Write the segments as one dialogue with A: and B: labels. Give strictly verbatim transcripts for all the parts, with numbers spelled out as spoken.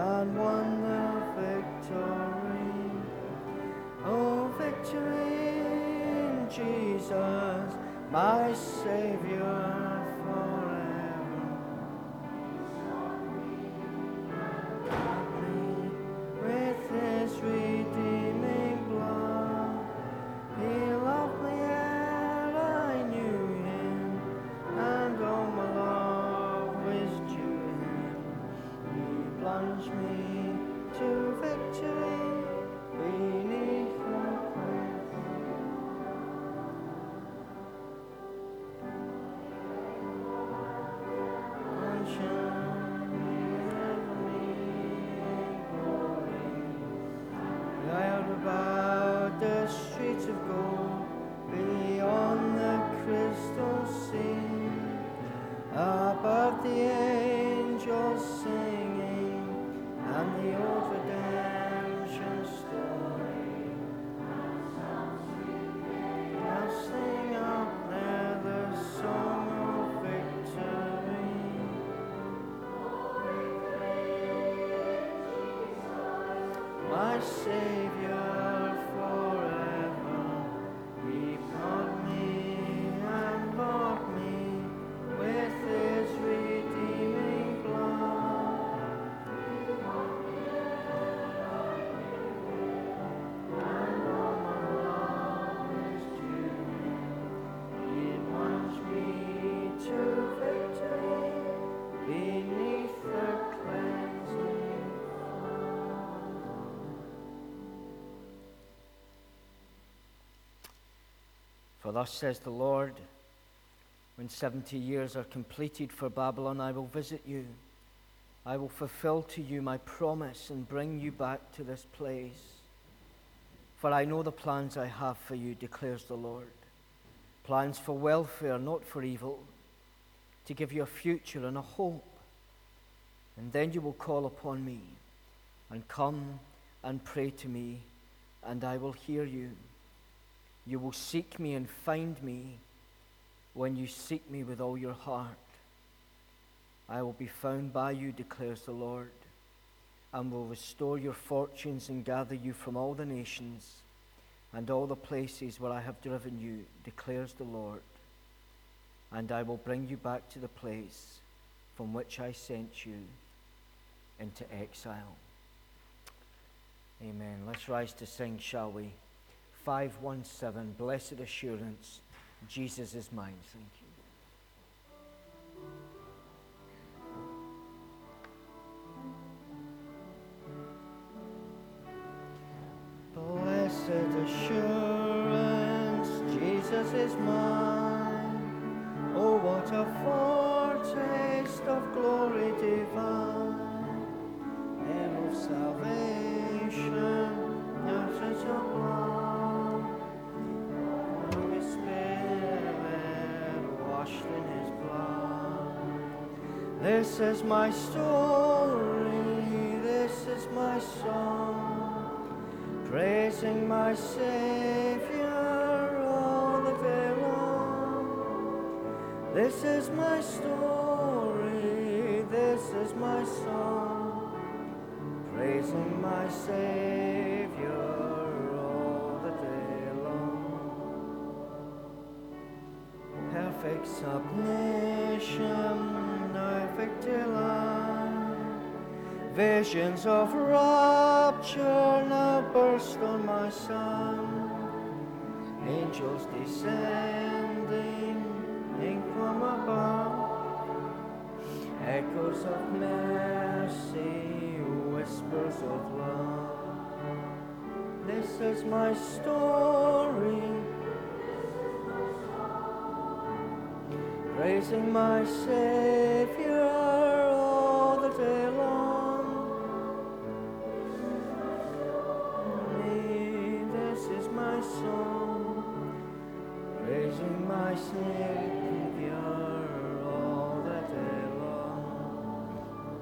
A: and won the victory. Oh, victory in Jesus, my Savior forever. With his redeeming blood, he loved me ere I knew him, and all my love was due him. He plunged me to victory beneath the cross. And shine heavenly glory, round about the streets of gold, beyond the crystal sea, above the angels singing, and the old redemption story. I'll sing up there the song of victory. My Savior forever, he bought me and bought me with his redeeming blood. And all my love is due him. He plunged me to victory beneath the cleansing flood. For thus says the Lord, when seventy years are completed for Babylon, I will visit you. I will fulfill to you my promise and bring you back to this place. For I know the plans I have for you, declares the Lord. Plans for welfare, not for evil, to give you a future and a hope. And then you will call upon me and come and pray to me, and I will hear you. You will seek me and find me when you seek me with all your heart. I will be found by you, declares the Lord, and will restore your fortunes and gather you from all the nations and all the places where I have driven you, declares the Lord. And I will bring you back to the place from which I sent you into exile. Amen. Let's rise to sing, shall we? five one seven, Blessed Assurance, Jesus is mine. Thank you. Blessed assurance, Jesus is mine. Oh, what a foretaste of glory divine, heir of salvation, nurses of blood. Washed in his blood. This is my story, this is my song, praising my Savior all the day long. This is my story, this is my song, praising my Savior all the day long. Perfect submission, perfect delight, visions of rapture now burst on my son. Angels descending in from above, echoes of mercy, whispers of love. This is my story, praising my Savior all the day long. This is my song, praising my Savior all the day long.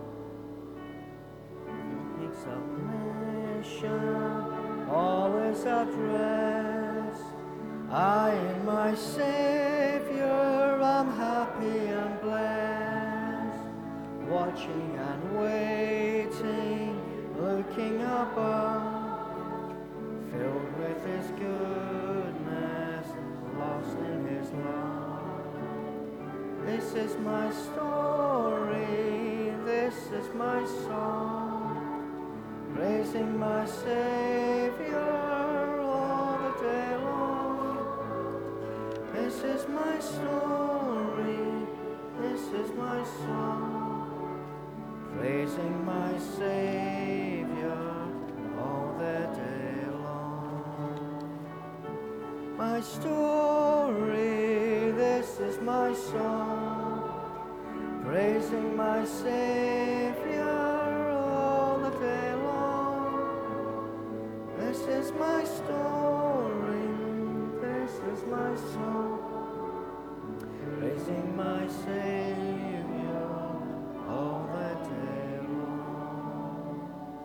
A: Submission, all is at rest. I in my Savior am happy and blessed. watching and waiting, looking above, filled with His goodness, lost in His love. This is my story, this is my song, praising my Savior all the day long. This is my story, this is my song, praising my Savior all the day long. My story, this is my song, praising my Savior all the day long. This is my story, this is my song, praising my Savior all the day long.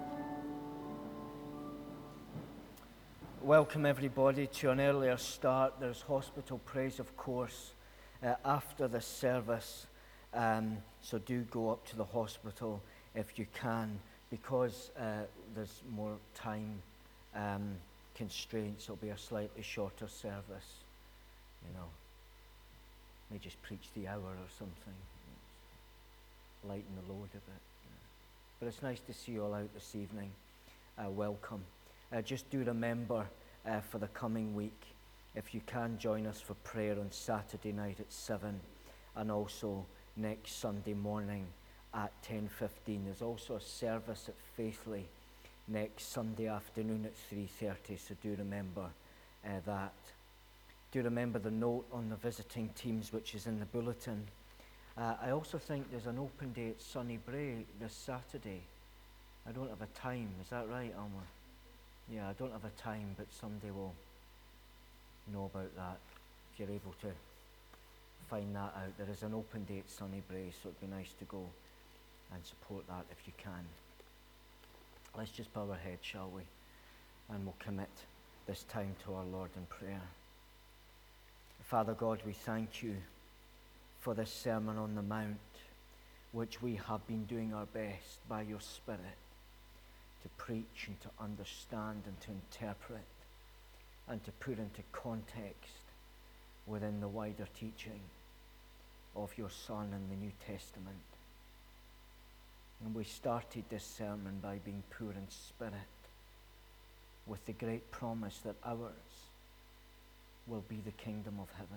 A: Welcome everybody to an earlier start. There's hospital praise, of course, uh, after the service. Um, so do go up to the hospital if you can, because uh, there's more time um, constraints. It'll be a slightly shorter service, you know. May just preach the hour or something, lighten the load a bit. Yeah. But it's nice to see you all out this evening. Uh, welcome. Uh, just do remember uh, for the coming week, if you can join us for prayer on Saturday night at seven, and also next Sunday morning at ten fifteen. There's also a service at Faithly next Sunday afternoon at three thirty, so do remember uh, that. Do remember the note on the visiting teams, which is in the bulletin. Uh, I also think there's an open day at Sunnybray this Saturday. I don't have a time. Is that right, Alma? Yeah, I don't have a time, but somebody will know about that if you're able to find that out. There is an open day at Sunnybray, so it'd be nice to go and support that if you can. Let's just bow our heads, shall we? And we'll commit this time to our Lord in prayer. Father God, we thank you for this Sermon on the Mount, which we have been doing our best by your Spirit to preach and to understand and to interpret and to put into context within the wider teaching of your Son in the New Testament. And we started this sermon by being poor in spirit, with the great promise that ours will be the kingdom of heaven.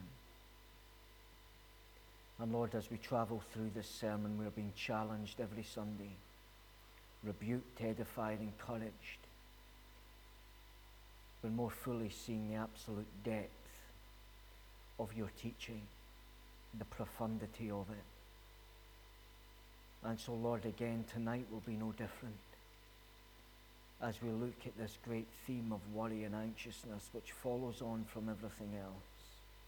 A: And Lord, as we travel through this sermon, we're being challenged every Sunday, rebuked, edified, encouraged, but more fully seeing the absolute depth of your teaching, the profundity of it. And so, Lord, again, tonight will be no different as we look at this great theme of worry and anxiousness, which follows on from everything else.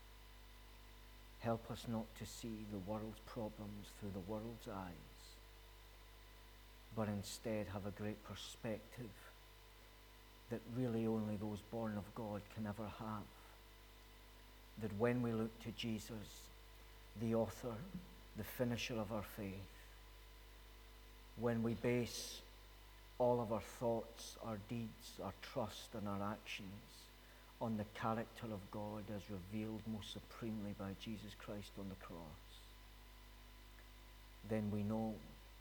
A: Help us not to see the world's problems through the world's eyes, but instead have a great perspective that really only those born of God can ever have. That when we look to Jesus, the author, the finisher of our faith, when we base all of our thoughts, our deeds, our trust and our actions on the character of God as revealed most supremely by Jesus Christ on the cross, then we know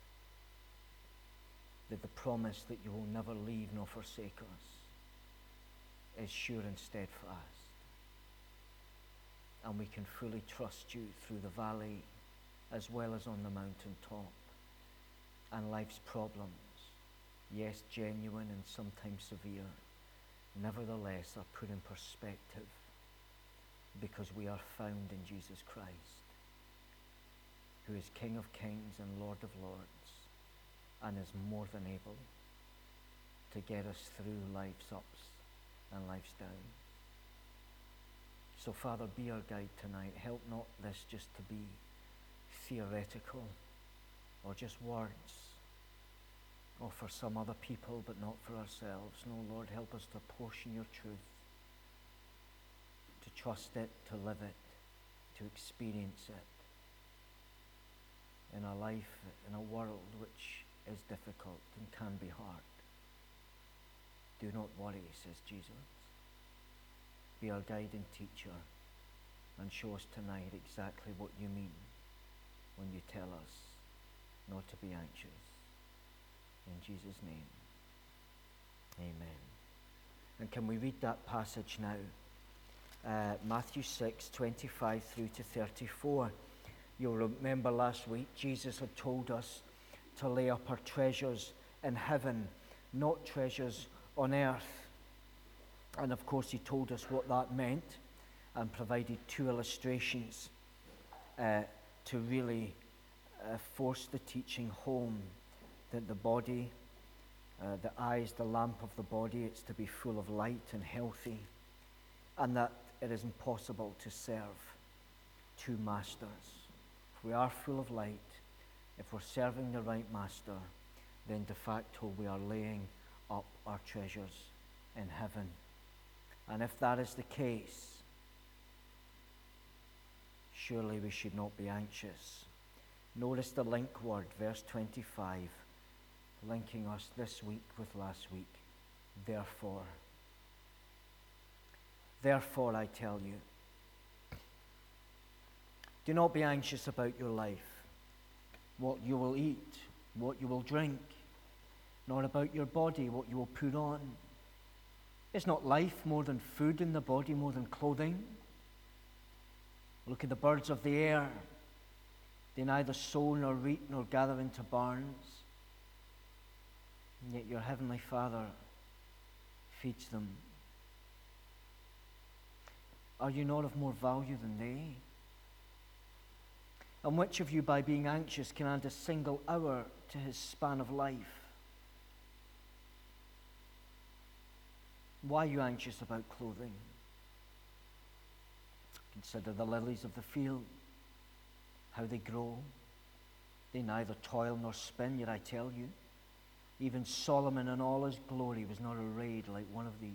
A: that the promise that you will never leave nor forsake us is sure and steadfast. And we can fully trust you through the valley as well as on the mountain top. And life's problems, yes, genuine and sometimes severe, nevertheless are put in perspective because we are found in Jesus Christ, who is King of kings and Lord of lords, and is more than able to get us through life's ups and life's downs. So, Father, be our guide tonight. Help not this just to be theoretical or just words, or for some other people but not for ourselves. No, Lord, help us to portion your truth, to trust it, to live it, to experience it, in a life, in a world which is difficult and can be hard. Do not worry, says Jesus. Be our guide and teacher, and show us tonight exactly what you mean when you tell us not to be anxious. In Jesus' name, amen. And can we read that passage now? Uh, Matthew six, twenty-five through to thirty-four. You'll remember last week Jesus had told us to lay up our treasures in heaven, not treasures on earth. And of course he told us what that meant and provided two illustrations uh, to really uh, force the teaching home that the body, uh, the eye is the lamp of the body. It's to be full of light and healthy, and that it is impossible to serve two masters. If we are full of light, if we're serving the right master, then de facto we are laying up our treasures in heaven. And if that is the case, surely we should not be anxious. Notice the link word, verse twenty-five, linking us this week with last week. Therefore. Therefore, I tell you, do not be anxious about your life, what you will eat, what you will drink, nor about your body, what you will put on. Is not life more than food, and the body more than clothing? Look at the birds of the air. They neither sow nor reap nor gather into barns, and yet your heavenly Father feeds them. Are you not of more value than they? And which of you, by being anxious, can add a single hour to his span of life? Why are you anxious about clothing? Consider the lilies of the field, how they grow. They neither toil nor spin, yet I tell you, even Solomon in all his glory was not arrayed like one of these.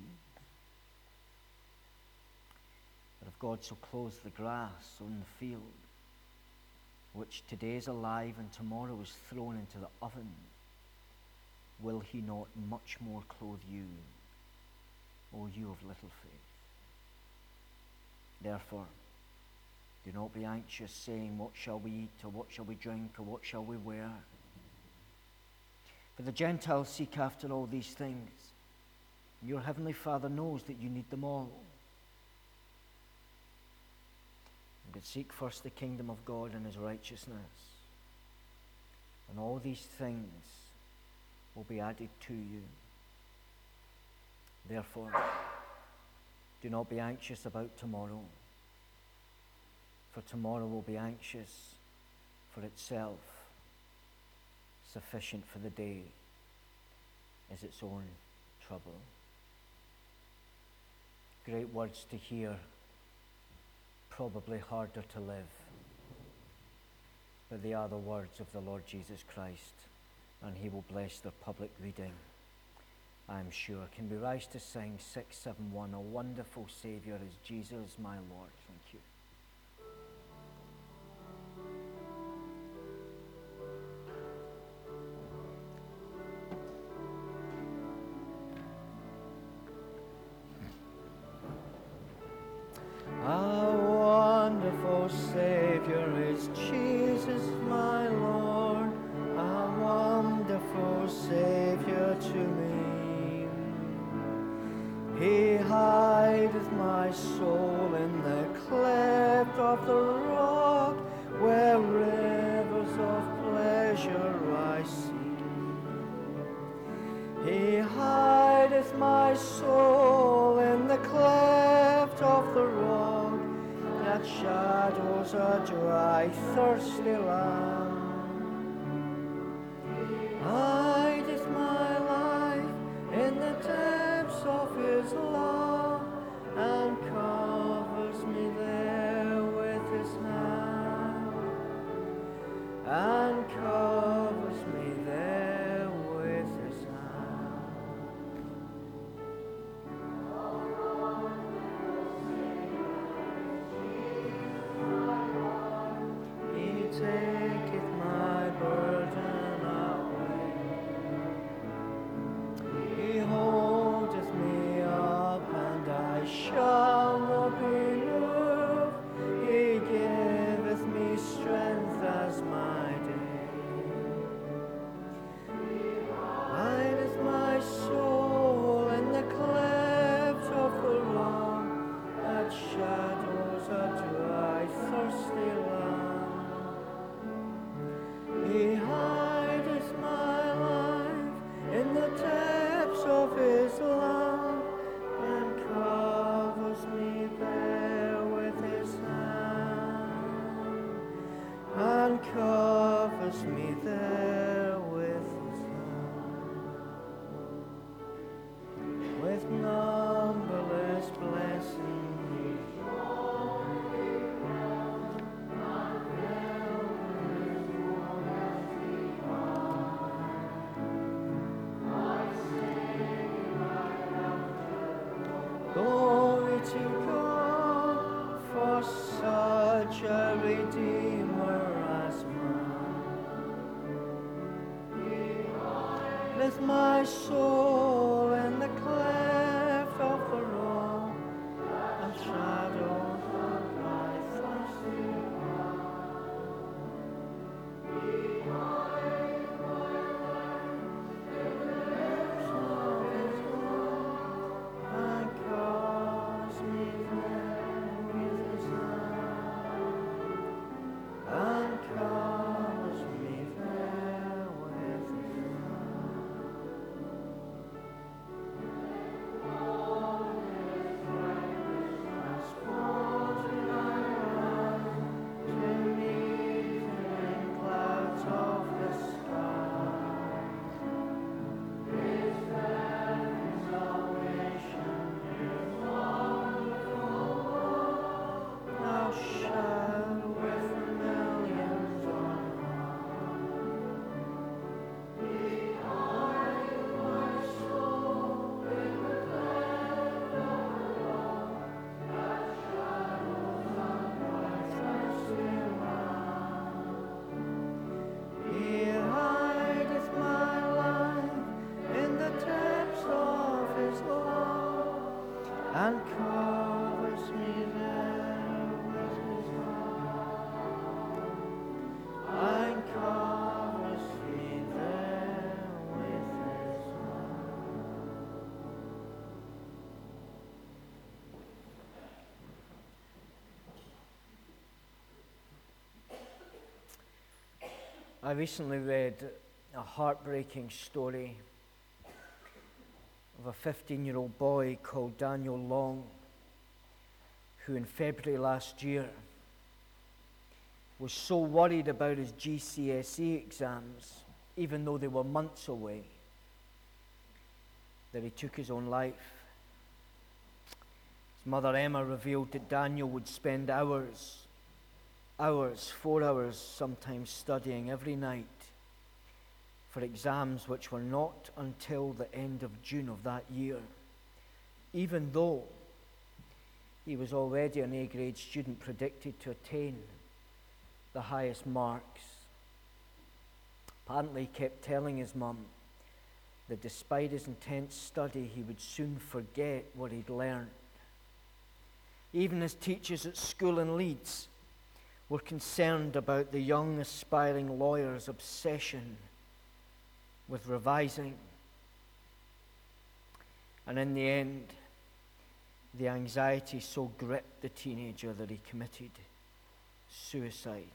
A: But if God so clothes the grass on the field, which today is alive and tomorrow is thrown into the oven, will he not much more clothe you, O you of little faith? Therefore, do not be anxious, saying, what shall we eat, or what shall we drink, or what shall we wear? For the Gentiles seek after all these things, and your heavenly Father knows that you need them all. But seek first the kingdom of God and his righteousness, and all these things will be added to you. Therefore, do not be anxious about tomorrow, for tomorrow will be anxious for itself. Sufficient for the day is its own trouble. Great words to hear, probably harder to live, but they are the words of the Lord Jesus Christ, and he will bless their public reading, I'm sure. Can we rise to sing six seven one, A Wonderful Saviour is Jesus my Lord? Thank you. A wonderful Saviour is Jesus my Lord, a wonderful Saviour to me. He hideth my soul in the cleft of the rock, where rivers of pleasure I see. He hideth my soul in the cleft of the rock, that shadows a dry, thirsty land. Hideth my life in the depths of his love, and covers me there with his hand, and covers me there with his hand. He taketh Almighty God, for such a Redeemer as mine. Lift my soul in the cleft of the rock, and shadows of thy thirsty and covers me there with his love, and covers me there with his love. I recently read a heartbreaking story of a fifteen-year-old boy called Daniel Long, who in February last year was so worried about his G C S E exams, even though they were months away, that he took his own life. His mother Emma revealed that Daniel would spend hours, hours, four hours sometimes, studying every night for exams which were not until the end of June of that year, even though he was already an A-grade student predicted to attain the highest marks. Apparently he kept telling his mum that despite his intense study, he would soon forget what he'd learned. Even his teachers at school in Leeds were concerned about the young aspiring lawyer's obsession with revising. And in the end, the anxiety so gripped the teenager that he committed suicide.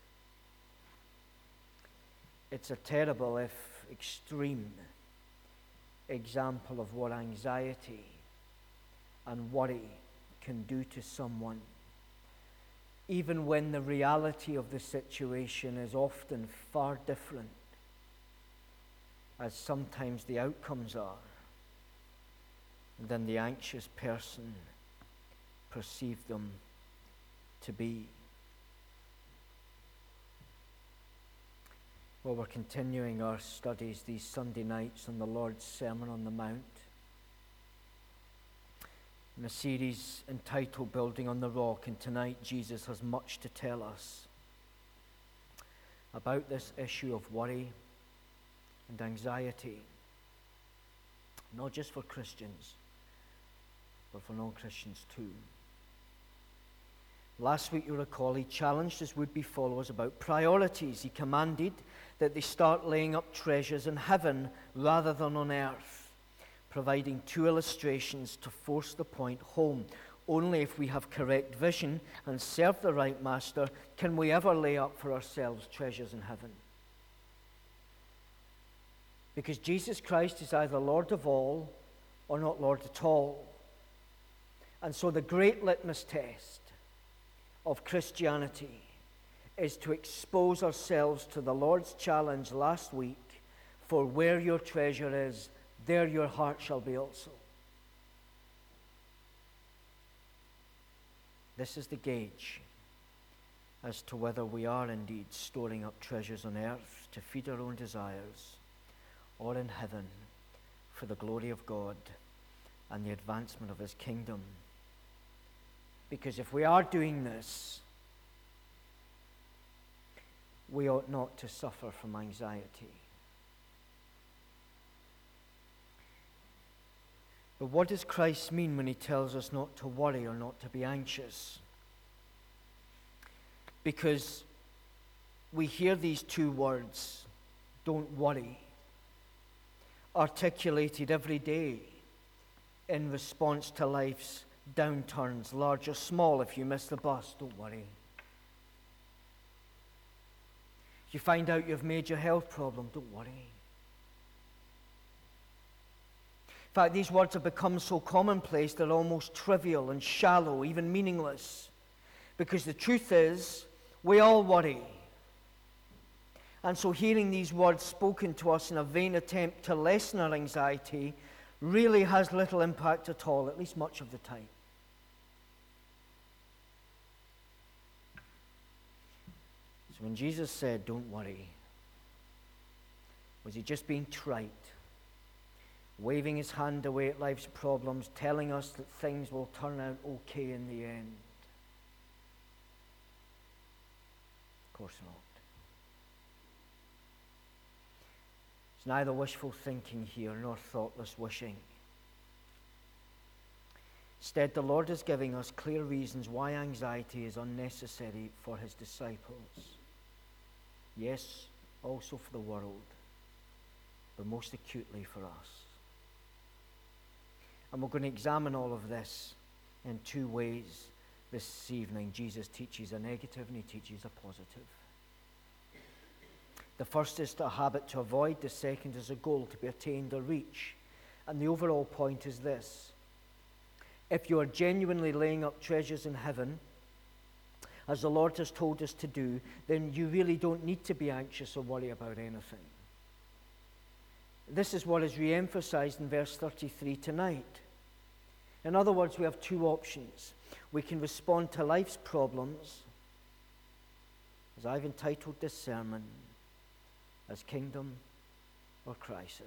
A: It's a terrible, if extreme, example of what anxiety and worry can do to someone, even when the reality of the situation is often far different, as sometimes the outcomes are, than the anxious person perceived them to be. Well, we're continuing our studies these Sunday nights on the Lord's Sermon on the Mount, in a series entitled Building on the Rock, and tonight Jesus has much to tell us about this issue of worry and anxiety, not just for Christians, but for non-Christians too. Last week, you recall, he challenged his would-be followers about priorities. He commanded that they start laying up treasures in heaven rather than on earth, providing two illustrations to force the point home. Only if we have correct vision and serve the right master can we ever lay up for ourselves treasures in heaven. Because Jesus Christ is either Lord of all or not Lord at all. And so the great litmus test of Christianity is to expose ourselves to the Lord's challenge last week, for where your treasure is, there your heart shall be also. This is the gauge as to whether we are indeed storing up treasures on earth to feed our own desires, or in heaven for the glory of God and the advancement of his kingdom. Because if we are doing this, we ought not to suffer from anxiety. But what does Christ mean when he tells us not to worry or not to be anxious? Because we hear these two words, don't worry, articulated every day in response to life's downturns, large or small. If you miss the bus, don't worry. If you find out you've made your health problem, don't worry. In fact, these words have become so commonplace they're almost trivial and shallow, even meaningless. Because the truth is, we all worry. And so hearing these words spoken to us in a vain attempt to lessen our anxiety really has little impact at all, at least much of the time. So when Jesus said, don't worry, was he just being trite? Waving his hand away at life's problems, telling us that things will turn out okay in the end? Of course not. It's neither wishful thinking here nor thoughtless wishing. Instead, the Lord is giving us clear reasons why anxiety is unnecessary for his disciples. Yes, also for the world, but most acutely for us. And we're going to examine all of this in two ways this evening. Jesus teaches a negative and he teaches a positive. The first is a habit to avoid, the second is a goal to be attained or reach. And the overall point is this: if you are genuinely laying up treasures in heaven, as the Lord has told us to do, then you really don't need to be anxious or worry about anything. This is what is re-emphasized in verse thirty-three tonight. In other words, we have two options. We can respond to life's problems, as I've entitled this sermon, as kingdom or crisis.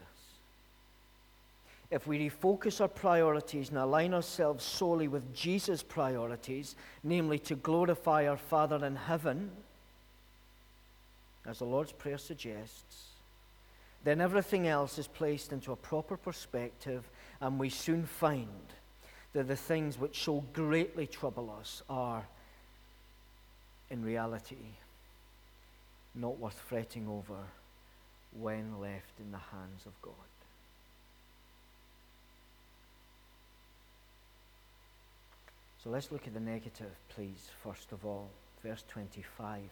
A: If we refocus our priorities and align ourselves solely with Jesus' priorities, namely to glorify our Father in heaven, as the Lord's Prayer suggests, then everything else is placed into a proper perspective, and we soon find that the things which so greatly trouble us are, in reality, not worth fretting over when left in the hands of God. So let's look at the negative, please, first of all. Verse twenty-five.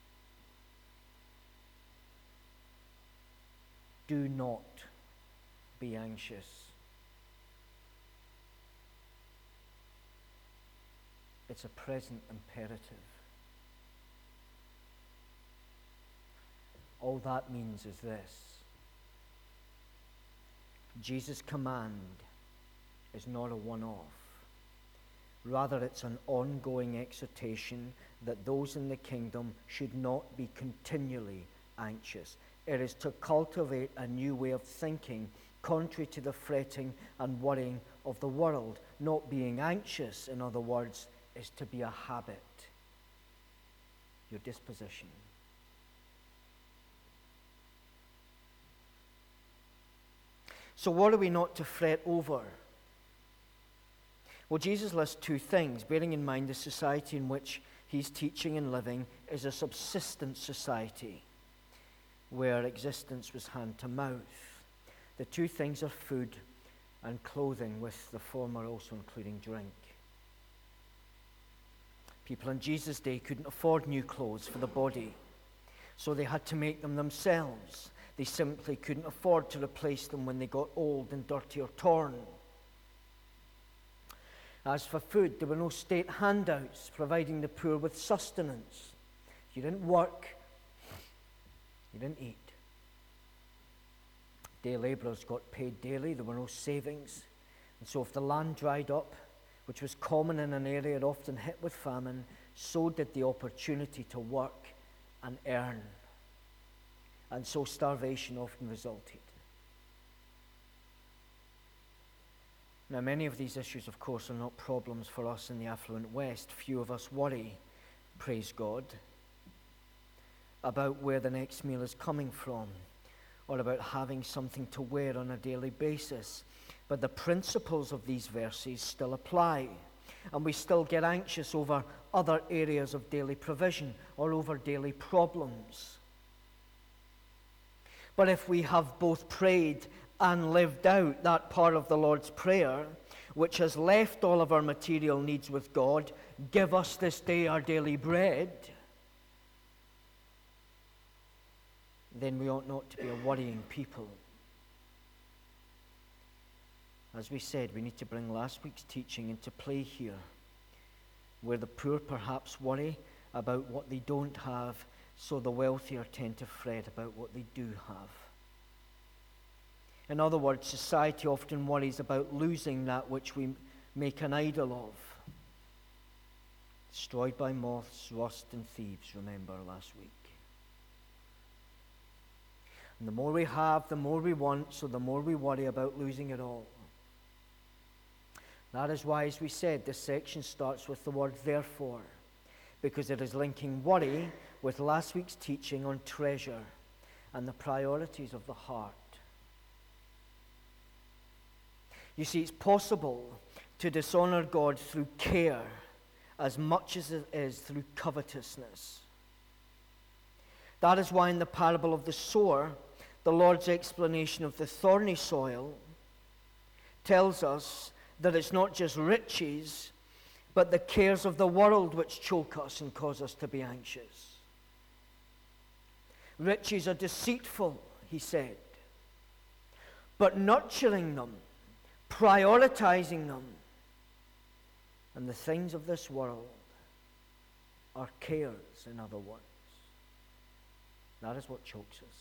A: Do not be anxious. It's a present imperative. All that means is this: Jesus' command is not a one-off. Rather, it's an ongoing exhortation that those in the kingdom should not be continually anxious. It is to cultivate a new way of thinking, contrary to the fretting and worrying of the world. Not being anxious, in other words, is to be a habit, your disposition. So what are we not to fret over? Well, Jesus lists two things, bearing in mind the society in which he's teaching and living is a subsistence society, where existence was hand to mouth. The two things are food and clothing, with the former also including drink. People in Jesus' day couldn't afford new clothes for the body, so they had to make them themselves. They simply couldn't afford to replace them when they got old and dirty or torn. As for food, there were no state handouts providing the poor with sustenance. You didn't work, you didn't eat. Day labourers got paid daily, there were no savings. And so if the land dried up, which was common in an area often hit with famine, so did the opportunity to work and earn. And so starvation often resulted. Now, many of these issues, of course, are not problems for us in the affluent West. Few of us worry, praise God, about where the next meal is coming from or about having something to wear on a daily basis. But the principles of these verses still apply, and we still get anxious over other areas of daily provision or over daily problems. But if we have both prayed and lived out that part of the Lord's Prayer, which has left all of our material needs with God, give us this day our daily bread, then we ought not to be a worrying people. As we said, we need to bring last week's teaching into play here, where the poor perhaps worry about what they don't have, so the wealthier tend to fret about what they do have. In other words, society often worries about losing that which we make an idol of. Destroyed by moths, rust, and thieves, remember last week. And the more we have, the more we want, so the more we worry about losing it all. That is why, as we said, this section starts with the word therefore, because it is linking worry with last week's teaching on treasure and the priorities of the heart. You see, it's possible to dishonor God through care as much as it is through covetousness. That is why in the parable of the sower, the Lord's explanation of the thorny soil tells us that it's not just riches, but the cares of the world which choke us and cause us to be anxious. Riches are deceitful, he said, but nurturing them, prioritizing them, and the things of this world are cares, in other words. That is what chokes us.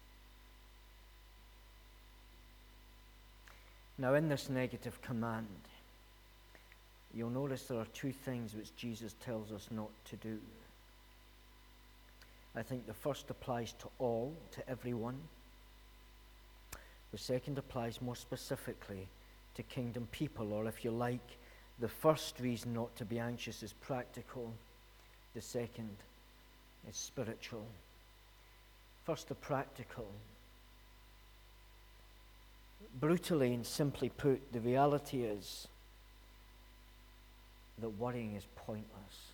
A: Now, in this negative command, you'll notice there are two things which Jesus tells us not to do. I think the first applies to all, to everyone. The second applies more specifically to kingdom people, or if you like, the first reason not to be anxious is practical. The second is spiritual. First, the practical. Brutally and simply put, the reality is that worrying is pointless.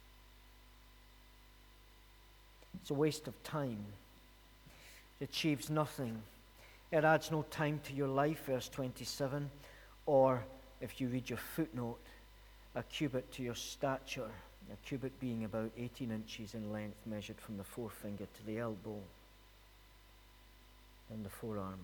A: It's a waste of time. It achieves nothing. It adds no time to your life, verse twenty-seven, or, if you read your footnote, a cubit to your stature, a cubit being about eighteen inches in length, measured from the forefinger to the elbow and the forearm.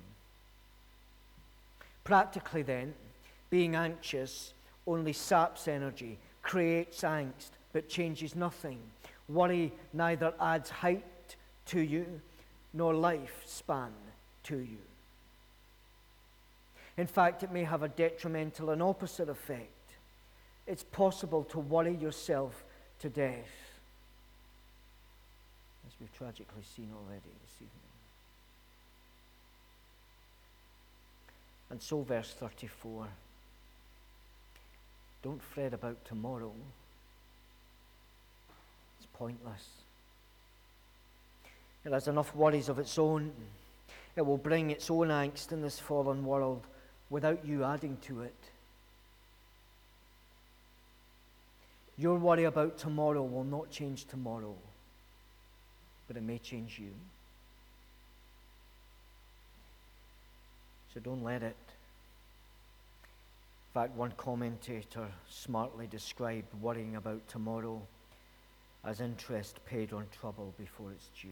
A: Practically then, being anxious only saps energy, creates angst, but changes nothing. Worry neither adds height to you nor lifespan to you. In fact, it may have a detrimental and opposite effect. It's possible to worry yourself to death, as we've tragically seen already this evening. And so, verse thirty-four, don't fret about tomorrow. It's pointless. It has enough worries of its own. It will bring its own angst in this fallen world without you adding to it. Your worry about tomorrow will not change tomorrow, but it may change you. So don't let it. In fact, one commentator smartly described worrying about tomorrow as interest paid on trouble before it's due.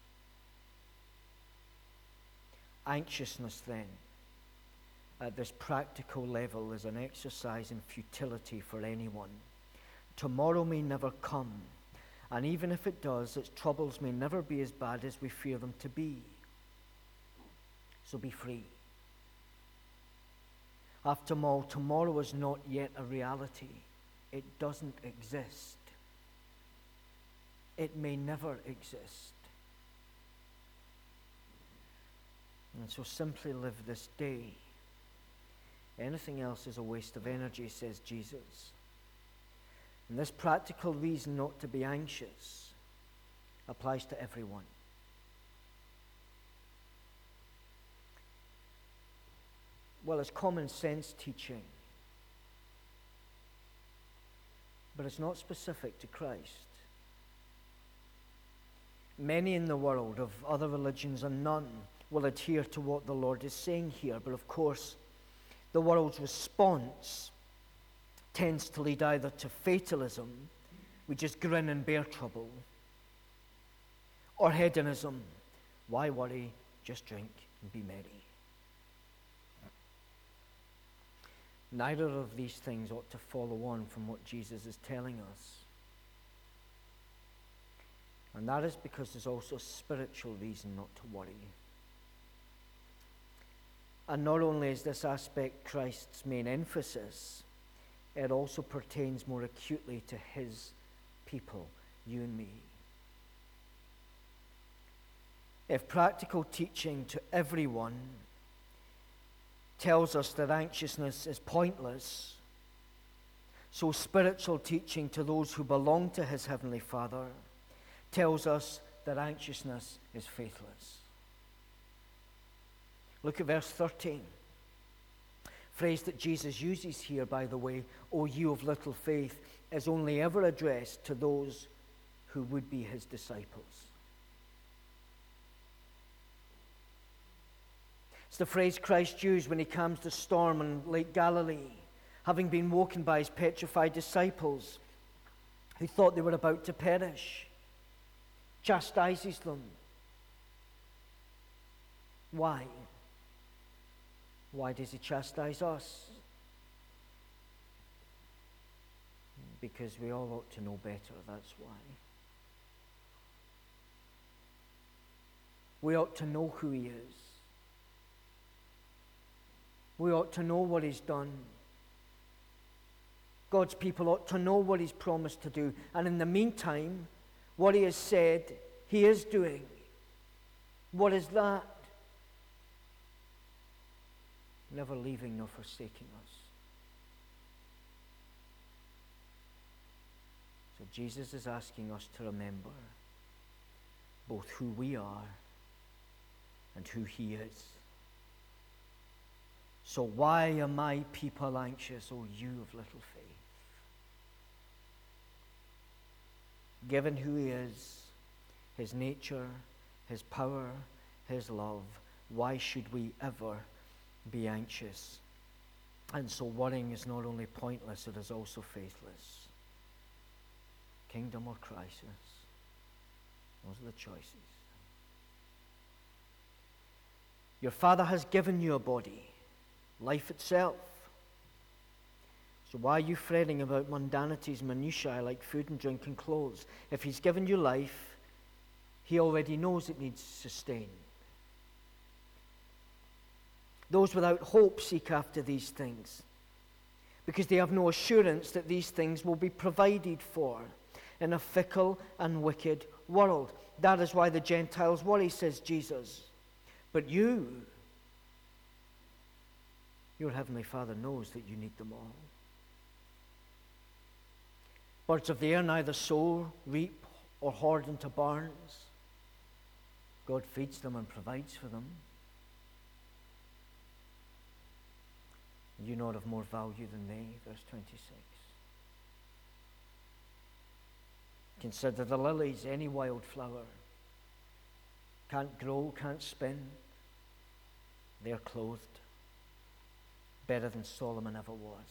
A: Anxiousness, then, at this practical level, is an exercise in futility for anyone. Tomorrow may never come, and even if it does, its troubles may never be as bad as we fear them to be. So be free. After all, tomorrow is not yet a reality. It doesn't exist. It may never exist. And so simply live this day Anything else is a waste of energy, says Jesus. And this practical reason not to be anxious applies to everyone. Well, it's common sense teaching, but it's not specific to Christ. Many in the world of other religions and none will adhere to what the Lord is saying here, but of course, the world's response tends to lead either to fatalism, we just grin and bear trouble, or hedonism, why worry, just drink and be merry. Neither of these things ought to follow on from what Jesus is telling us. And that is because there's also a spiritual reason not to worry. And not only is this aspect Christ's main emphasis, it also pertains more acutely to his people, you and me. If practical teaching to everyone tells us that anxiousness is pointless, so spiritual teaching to those who belong to his heavenly Father tells us that anxiousness is faithless. Look at verse thirteen. Phrase that Jesus uses here, by the way, "O you of little faith," is only ever addressed to those who would be his disciples. It's the phrase Christ used when he calms the storm on Lake Galilee, having been woken by his petrified disciples who thought they were about to perish. Chastises them. Why? Why does he chastise us? Because we all ought to know better, that's why. We ought to know who he is. We ought to know what he's done. God's people ought to know what he's promised to do. And in the meantime, what he has said, he is doing. What is that? Never leaving nor forsaking us. So Jesus is asking us to remember both who we are and who he is. So why are my people anxious, O you of little faith? Given who he is, his nature, his power, his love, why should we ever be anxious? And so worrying is not only pointless, it is also faithless. Kingdom or crisis? Those are the choices. Your Father has given you a body, life itself. So why are you fretting about mundanities, minutiae like food and drink and clothes? If he's given you life, he already knows it needs sustain. Those without hope seek after these things because they have no assurance that these things will be provided for in a fickle and wicked world. That is why the Gentiles worry, says Jesus. But you, your heavenly Father knows that you need them all. Birds of the air neither sow, reap, or hoard into barns. God feeds them and provides for them. You not of more value than they, verse twenty-six. Consider the lilies, any wild flower. Can't grow, can't spin. They're clothed better than Solomon ever was.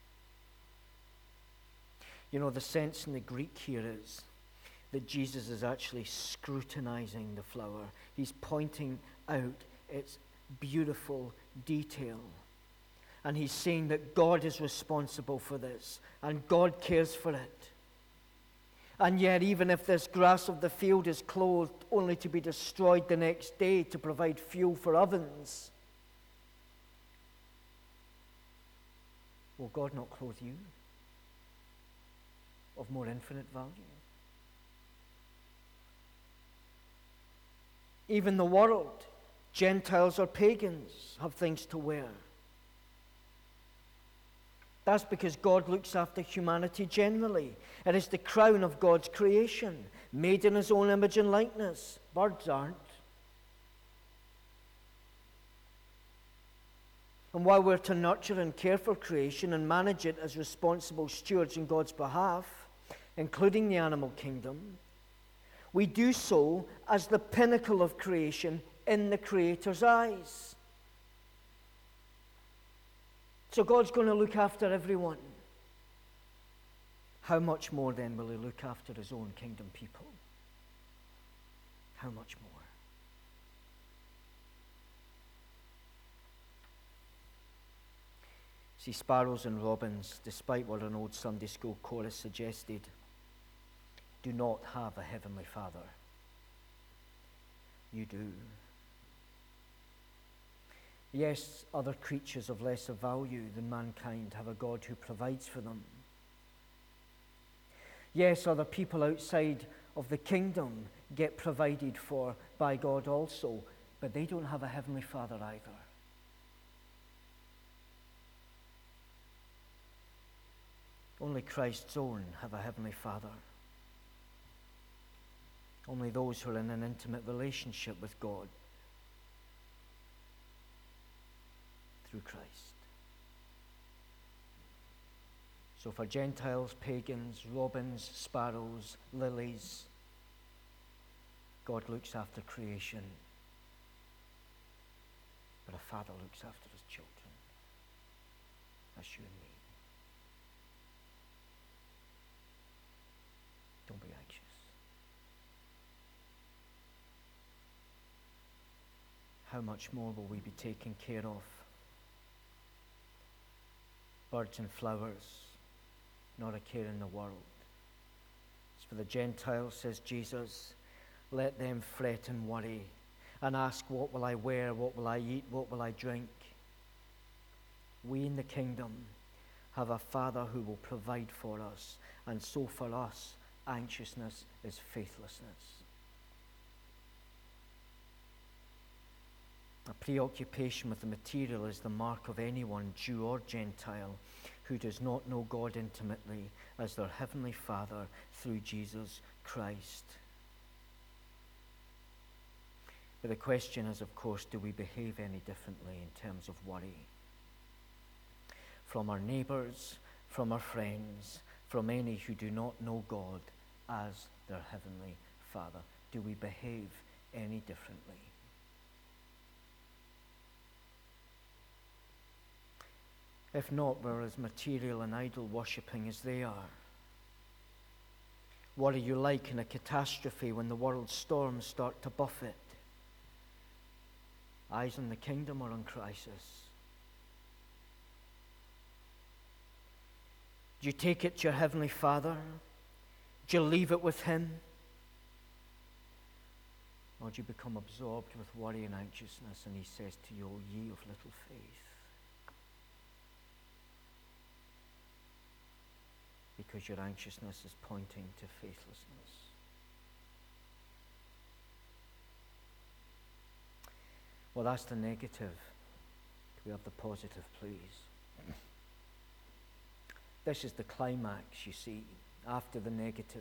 A: You know, the sense in the Greek here is that Jesus is actually scrutinizing the flower. He's pointing out its beautiful detail. And he's saying that God is responsible for this, and God cares for it. And yet, even if this grass of the field is clothed only to be destroyed the next day to provide fuel for ovens, will God not clothe you of more infinite value? Even the world, Gentiles or pagans, have things to wear. That's because God looks after humanity generally. It is the crown of God's creation, made in his own image and likeness. Birds aren't. And while we're to nurture and care for creation and manage it as responsible stewards in God's behalf, including the animal kingdom, we do so as the pinnacle of creation in the Creator's eyes. So God's going to look after everyone. How much more then will he look after his own kingdom people? How much more? See, sparrows and robins, despite what an old Sunday school chorus suggested, do not have a heavenly Father. You do. Yes, other creatures of lesser value than mankind have a God who provides for them. Yes, other people outside of the kingdom get provided for by God also, but they don't have a heavenly Father either. Only Christ's own have a heavenly Father. Only those who are in an intimate relationship with God through Christ. So for Gentiles, pagans, robins, sparrows, lilies, God looks after creation. But a father looks after his children. That's you and me. Don't be anxious. How much more will we be taken care of? Birds and flowers, not a care in the world. As for the Gentiles, says Jesus, let them fret and worry and ask, what will I wear, what will I eat, what will I drink? We in the kingdom have a Father who will provide for us, and so for us, anxiousness is faithlessness. A preoccupation with the material is the mark of anyone, Jew or Gentile, who does not know God intimately as their heavenly Father through Jesus Christ. But the question is, of course, do we behave any differently in terms of worry? From our neighbours, from our friends, from any who do not know God as their heavenly Father. Do we behave any differently? If not, we're as material and idol worshipping as they are. What are you like in a catastrophe when the world's storms start to buffet? Eyes on the kingdom or on crisis? Do you take it to your heavenly Father? Do you leave it with him? Or do you become absorbed with worry and anxiousness, and he says to you, O ye of little faith? Because your anxiousness is pointing to faithlessness. Well, that's the negative. Can we have the positive, please? This is the climax, you see, after the negative.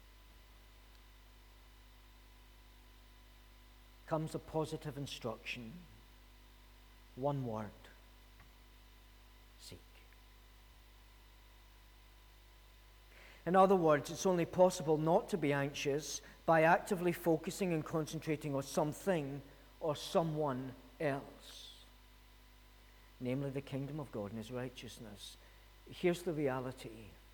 A: Comes a positive instruction. One word. Seek. In other words, it's only possible not to be anxious by actively focusing and concentrating on something or someone else, namely the kingdom of God and his righteousness. Here's the reality.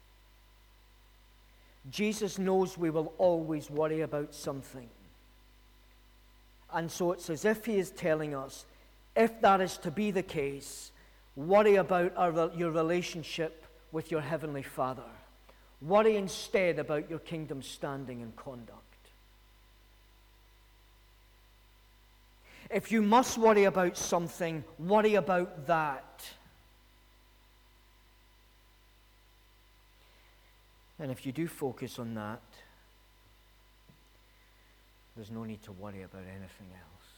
A: Jesus knows we will always worry about something. And so it's as if he is telling us, if that is to be the case, worry about our, your relationship with your heavenly Father. Worry instead about your kingdom standing and conduct. If you must worry about something, worry about that. And if you do focus on that, there's no need to worry about anything else.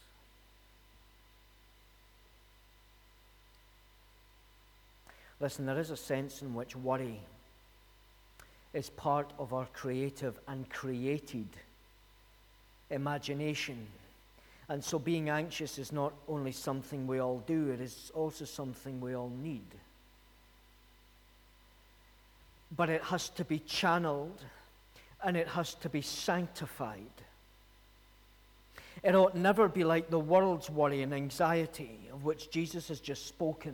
A: Listen, there is a sense in which worry is part of our creative and created imagination. And so being anxious is not only something we all do, it is also something we all need. But it has to be channeled and it has to be sanctified. It ought never be like the world's worry and anxiety of which Jesus has just spoken.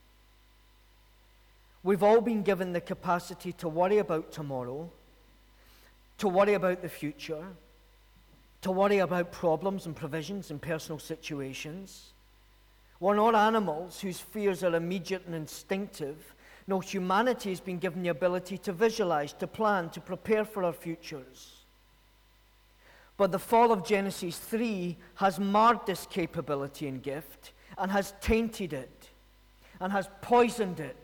A: We've all been given the capacity to worry about tomorrow, to worry about the future, to worry about problems and provisions in personal situations. We're not animals whose fears are immediate and instinctive. No, humanity has been given the ability to visualize, to plan, to prepare for our futures. But the fall of Genesis three has marred this capability and gift and has tainted it and has poisoned it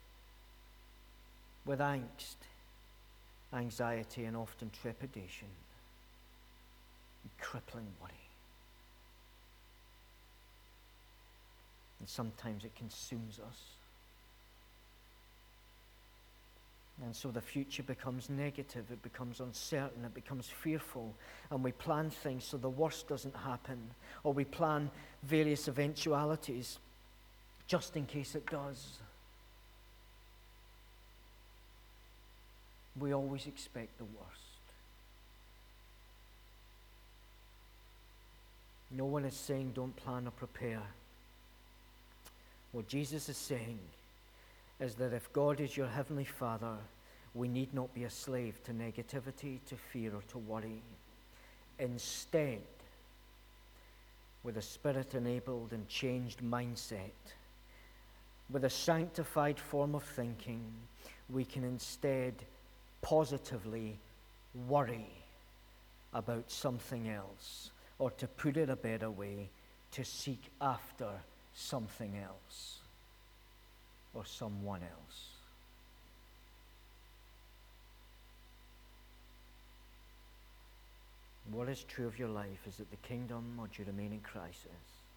A: with angst, anxiety, and often trepidation, and crippling worry. And sometimes it consumes us. And so the future becomes negative, it becomes uncertain, it becomes fearful, and we plan things so the worst doesn't happen, or we plan various eventualities just in case it does. We always expect the worst. No one is saying don't plan or prepare. What Jesus is saying is that if God is your heavenly Father, we need not be a slave to negativity, to fear, or to worry. Instead, with a spirit-enabled and changed mindset, with a sanctified form of thinking, we can instead positively worry about something else, or to put it a better way, to seek after something else or someone else. What is true of your life? Is it the kingdom, or do you remain in crisis?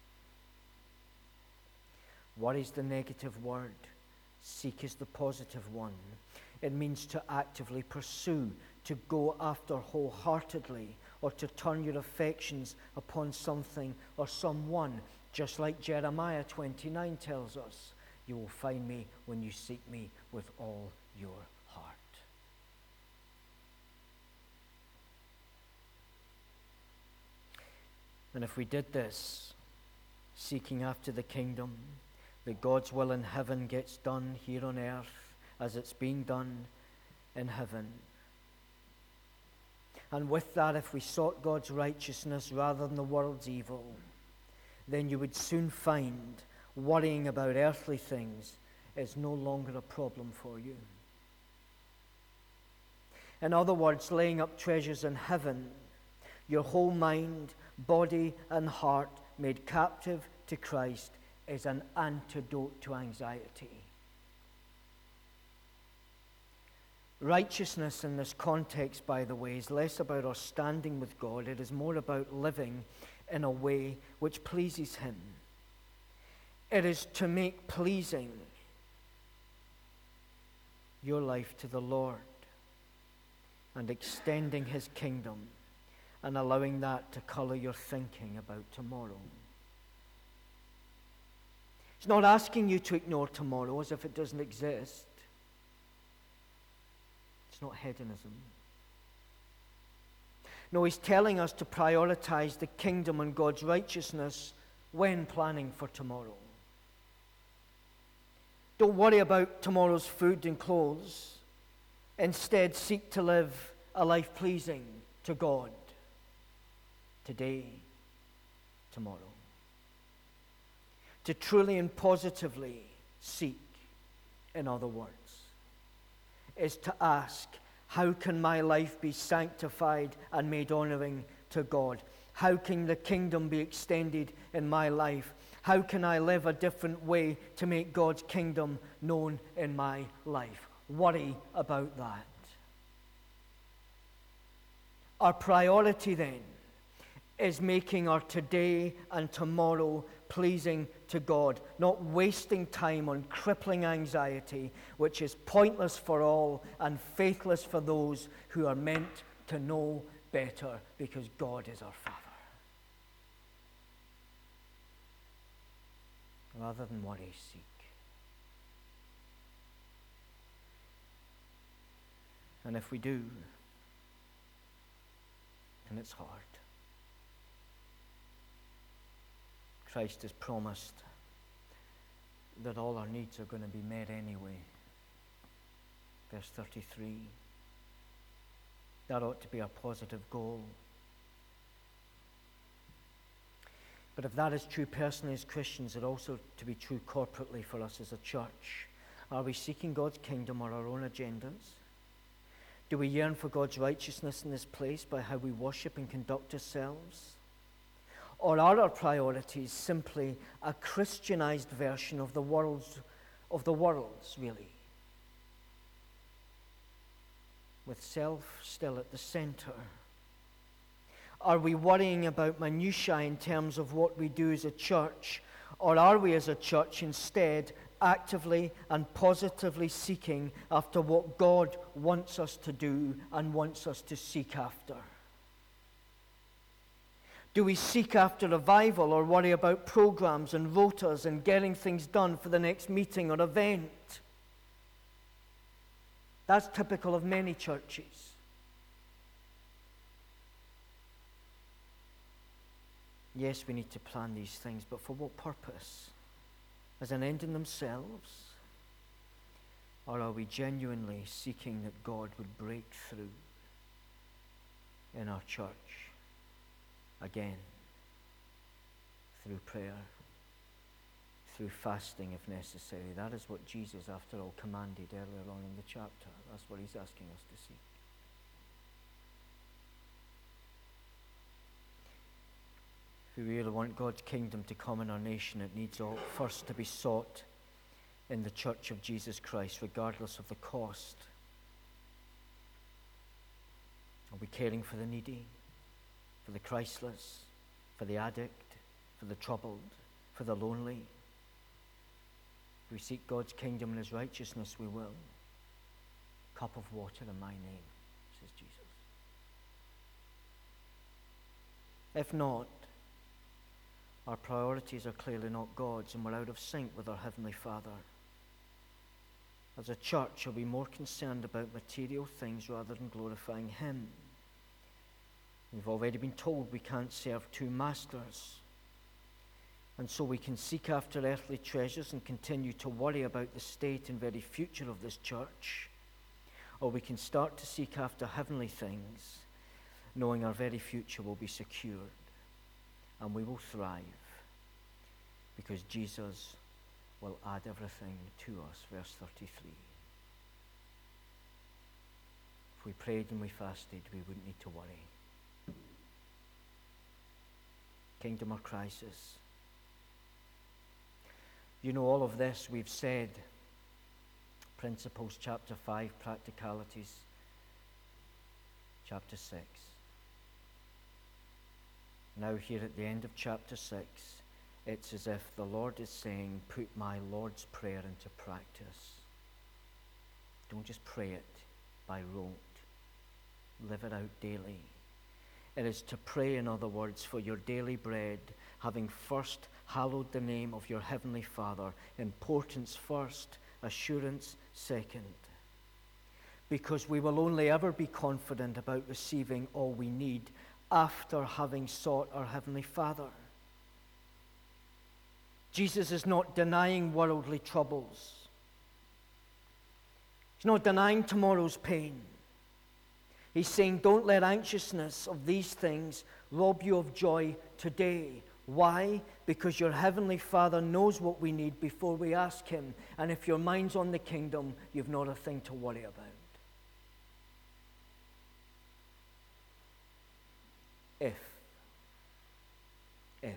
A: What is the negative word? Seek is the positive one. It means to actively pursue, to go after wholeheartedly, or to turn your affections upon something or someone, just like Jeremiah twenty-nine tells us. You will find me when you seek me with all your heart. And if we did this, seeking after the kingdom, that God's will in heaven gets done here on earth as it's being done in heaven. And with that, if we sought God's righteousness rather than the world's evil, then you would soon find worrying about earthly things is no longer a problem for you. In other words, laying up treasures in heaven, your whole mind, body, and heart made captive to Christ is an antidote to anxiety. Righteousness in this context, by the way, is less about our standing with God. It is more about living in a way which pleases Him. It is to make pleasing your life to the Lord and extending His kingdom and allowing that to color your thinking about tomorrow. He's not asking you to ignore tomorrow as if it doesn't exist. It's not hedonism. No, He's telling us to prioritize the kingdom and God's righteousness when planning for tomorrow. Don't worry about tomorrow's food and clothes. Instead, seek to live a life pleasing to God today, tomorrow. To truly and positively seek, in other words, is to ask, how can my life be sanctified and made honoring to God? How can the kingdom be extended in my life? How can I live a different way to make God's kingdom known in my life? Worry about that. Our priority then is making our today and tomorrow pleasing to God, not wasting time on crippling anxiety, which is pointless for all and faithless for those who are meant to know better, because God is our Father. Rather than worry, seek. And if we do, and it's hard, Christ has promised that all our needs are going to be met anyway. Verse thirty-three. That ought to be our positive goal. But if that is true personally as Christians, it also to be true corporately for us as a church. Are we seeking God's kingdom or our own agendas? Do we yearn for God's righteousness in this place by how we worship and conduct ourselves? Or are our priorities simply a Christianized version of the world's, of the world's, really? With self still at the center. Are we worrying about minutiae in terms of what we do as a church? Or are we as a church instead actively and positively seeking after what God wants us to do and wants us to seek after? Do we seek after revival or worry about programs and rotas and getting things done for the next meeting or event? That's typical of many churches. Yes, we need to plan these things, but for what purpose? As an end in themselves? Or are we genuinely seeking that God would break through in our church again, through prayer, through fasting if necessary? That is what Jesus, after all, commanded earlier on in the chapter. That's what he's asking us to seek. If we really want God's kingdom to come in our nation, it needs all first to be sought in the church of Jesus Christ, regardless of the cost. Are we caring for the needy, for the Christless, for the addict, for the troubled, for the lonely? If we seek God's kingdom and his righteousness, we will. Cup of water in my name, says Jesus. If not, our priorities are clearly not God's, and we're out of sync with our Heavenly Father. As a church, are we more concerned about material things rather than glorifying him? We've already been told we can't serve two masters. And so we can seek after earthly treasures and continue to worry about the state and very future of this church. Or we can start to seek after heavenly things, knowing our very future will be secured and we will thrive because Jesus will add everything to us. Verse thirty-three. If we prayed and we fasted, we wouldn't need to worry. Kingdom or crisis. You know, all of this we've said. Principles, chapter five, practicalities, chapter six. Now here at the end of chapter six, it's as if the Lord is saying, put my Lord's Prayer into practice. Don't just pray it by rote. Live it out daily. It is to pray, in other words, for your daily bread, having first hallowed the name of your Heavenly Father. Importance first, assurance second. Because we will only ever be confident about receiving all we need after having sought our Heavenly Father. Jesus is not denying worldly troubles. He's not denying tomorrow's pain. He's saying, don't let anxiousness of these things rob you of joy today. Why? Because your Heavenly Father knows what we need before we ask him. And if your mind's on the kingdom, you've not a thing to worry about. If, if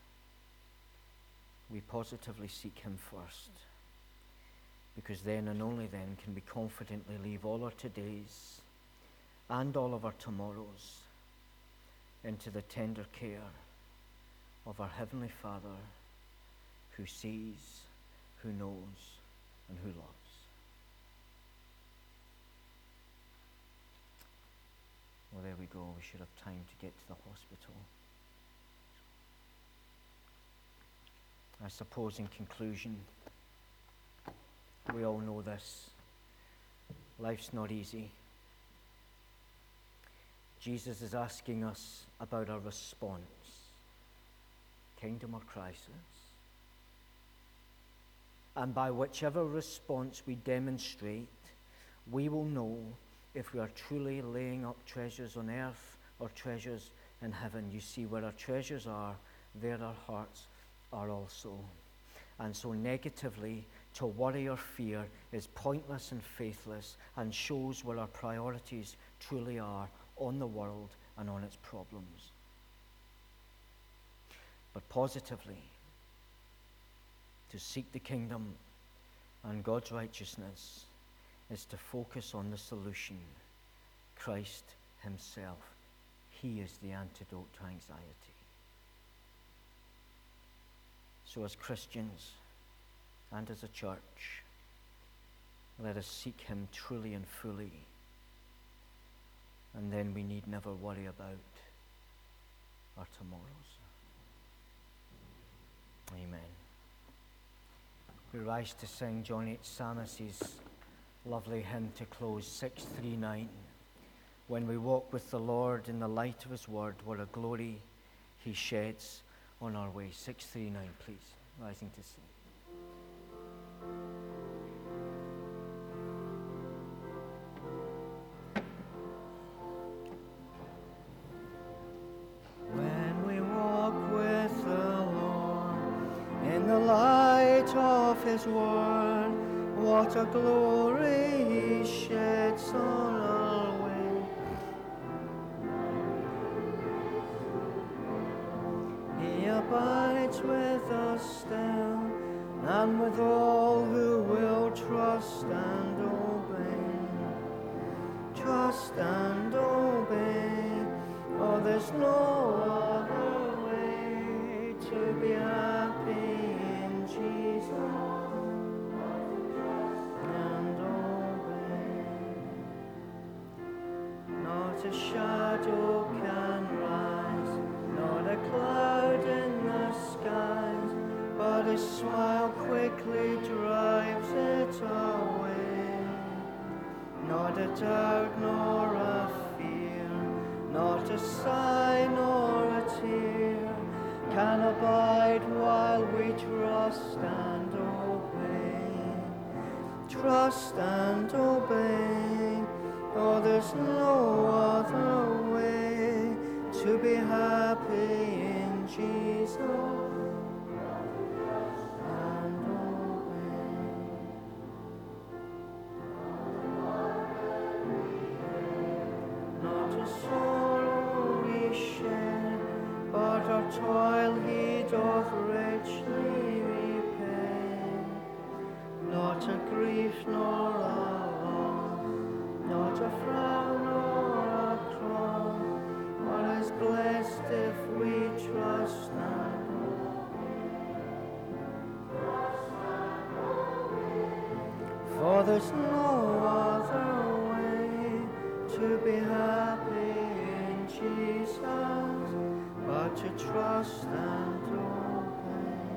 A: we positively seek him first, because then and only then can we confidently leave all our todays and all of our tomorrows into the tender care of our Heavenly Father, who sees, who knows, and who loves. Well, there we go. We should have time to get to the hospital. I suppose in conclusion, we all know this. Life's not easy. Jesus is asking us about our response, kingdom or crisis. And by whichever response we demonstrate, we will know if we are truly laying up treasures on earth or treasures in heaven. You see, where our treasures are, there our hearts are also. And so negatively, to worry or fear is pointless and faithless and shows where our priorities truly are on the world and on its problems. But positively, to seek the kingdom and God's righteousness is to focus on the solution, Christ himself. He is the antidote to anxiety. So as Christians and as a church, let us seek him truly and fully, and then we need never worry about our tomorrows. Amen. We rise to sing John H. Sammis's lovely hymn to close, six three nine. When we walk with the Lord in the light of his word, what a glory he sheds on our way. six three nine, please, rising to sing. When we walk with the Lord in the light of his word, what a glory he sheds on our way. He abides with us still, and with all who will trust and obey. Trust and obey, oh, there's no other way to be happy in Jesus. Not a shadow can rise, not a cloud in the skies, but his smile quickly drives it away. Not a doubt nor a fear, not a sigh nor a tear can abide while we trust and obey. Trust and obey, oh, there's no other way to be happy in Jesus. And obey. Not a sorrow we share, but our toil he doth richly repay. Not a grief nor a not a frown or a cross, all is blessed if we trust and obey. For there's no other way to be happy in Jesus but to trust and obey.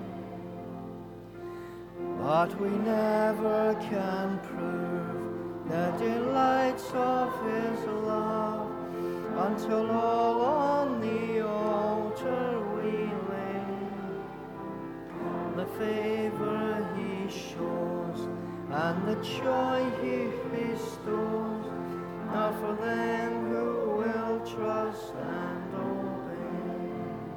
A: But we never can prove the delights of his love until all on the altar we lay. The favor he shows and the joy he bestows are for them who will trust and obey.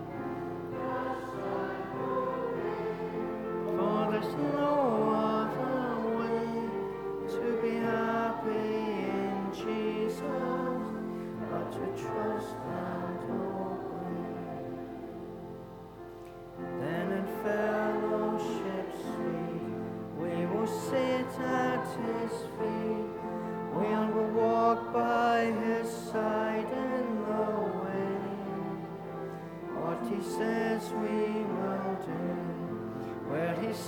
A: For there's no other way to be happy in Jesus, but to trust and obey. Then in fellowship sweet, we will sit at his feet, we will walk by his side in the way.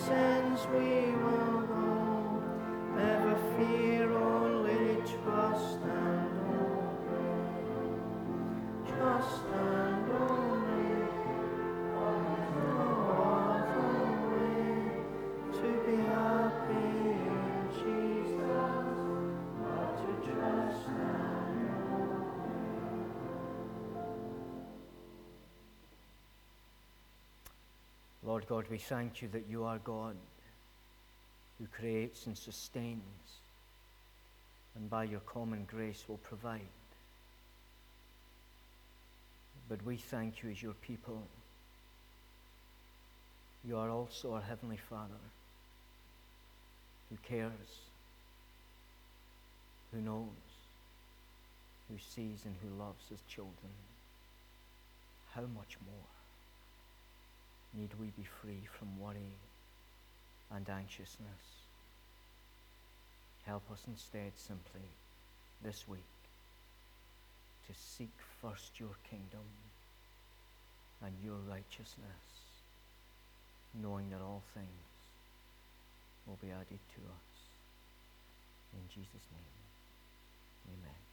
A: sins we will go. Never fear, only trust and obey. Trust and obey. No other way to be happy in Jesus, but to trust and obey. Lord God, we thank you that you are God who creates and sustains, and by your common grace will provide. But we thank you as your people. You are also our Heavenly Father who cares, who knows, who sees and who loves his children. How much more need we be free from worry and anxiousness? Help us instead simply this week to seek first your kingdom and your righteousness, knowing that all things will be added to us. In Jesus' name, amen.